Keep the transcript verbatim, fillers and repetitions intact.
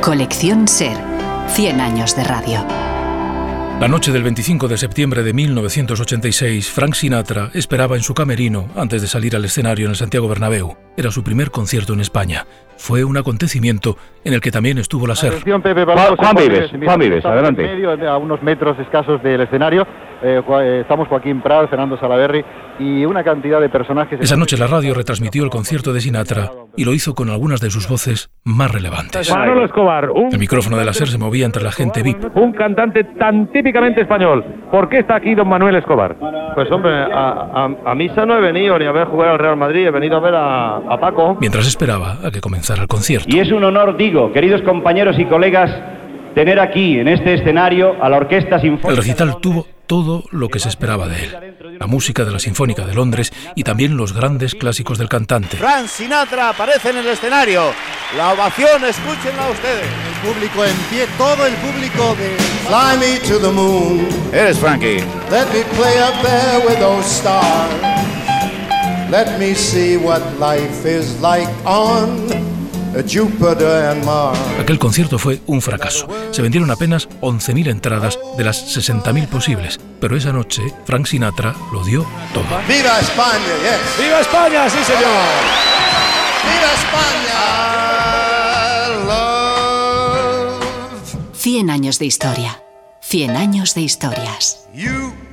Colección SER. cien años de radio. La noche del veinticinco de septiembre de mil novecientos ochenta y seis, Frank Sinatra esperaba en su camerino antes de salir al escenario en el Santiago Bernabéu. Era su primer concierto en España. Fue un acontecimiento en el que también estuvo la SER. Atención, Pepe, Juan, Juan Vives, Juan Vives, adelante. En medio, a unos metros escasos del escenario, eh, estamos Joaquín Prat, Fernando Salaverry y una cantidad de personajes. Esa noche la radio retransmitió el concierto de Sinatra y lo hizo con algunas de sus voces más relevantes. Manolo Escobar, un... El micrófono de la SER se movía entre la gente V I P. Un cantante tan típicamente español. ¿Por qué está aquí don Manuel Escobar? Pues hombre, a, a, a misa no he venido ni a ver jugar al Real Madrid, he venido a ver a, a Paco. Mientras esperaba a que comenzara el concierto. Y es un honor, digo, queridos compañeros y colegas, tener aquí, en este escenario, a la Orquesta Sinfónica... El recital tuvo todo lo que se esperaba de él. La música de la Sinfónica de Londres y también los grandes clásicos del cantante. Frank Sinatra aparece en el escenario. La ovación, escúchenla ustedes. El público en pie, todo el público de Fly Me to the Moon. Eres Frankie. Let me play up there with those stars. Let me see what life is like on Jupiter and Mars. Aquel concierto fue un fracaso. Se vendieron apenas once mil entradas de las sesenta mil posibles. Pero esa noche, Frank Sinatra lo dio todo. ¡Viva España! Yes. ¡Viva España! ¡Sí, señor! ¡Viva España! cien años de historia. cien años de historias. You